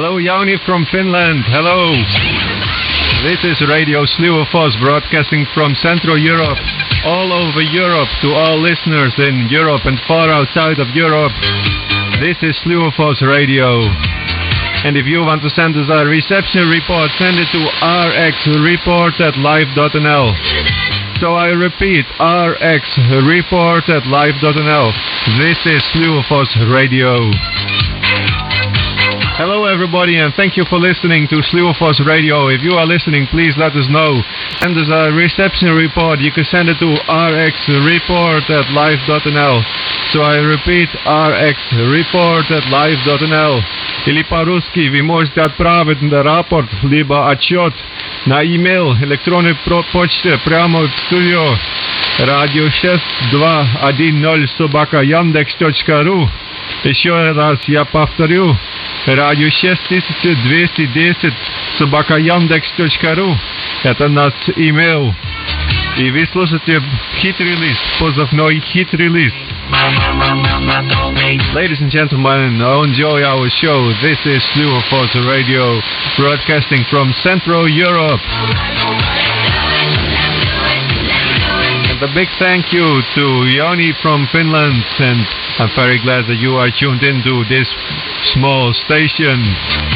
Hello, Jauni from Finland. Hello. This is Radio Slivofos broadcasting from Central Europe, all over Europe, to all listeners in Europe and far outside of Europe. This is Slivofos Radio. And if you want to send us a reception report, send it to rxreport@live.nl. So I repeat, rxreport@live.nl. This is Slivofos Radio. Hello everybody, and thank you for listening to Slivofos Radio. If you are listening, please let us know. Send us a reception report. You can send it to rxreport@live.nl. So I repeat, rxreport@live.nl. Или по-русски вы можете отправить на рапорт, либо отчет на email, электронной почте прямо в студию radio 6210@yandex.ru. Еще раз я повторю, радио 6210@yandex.ru. Это наш email. И вы слушаете хитрый лист, позывной хитрый лист. Ladies and gentlemen, enjoy our show. This is Slivofos Radio, broadcasting from Central Europe. And a big thank you to Jauni from Finland, and I'm very glad that you are tuned into this small station.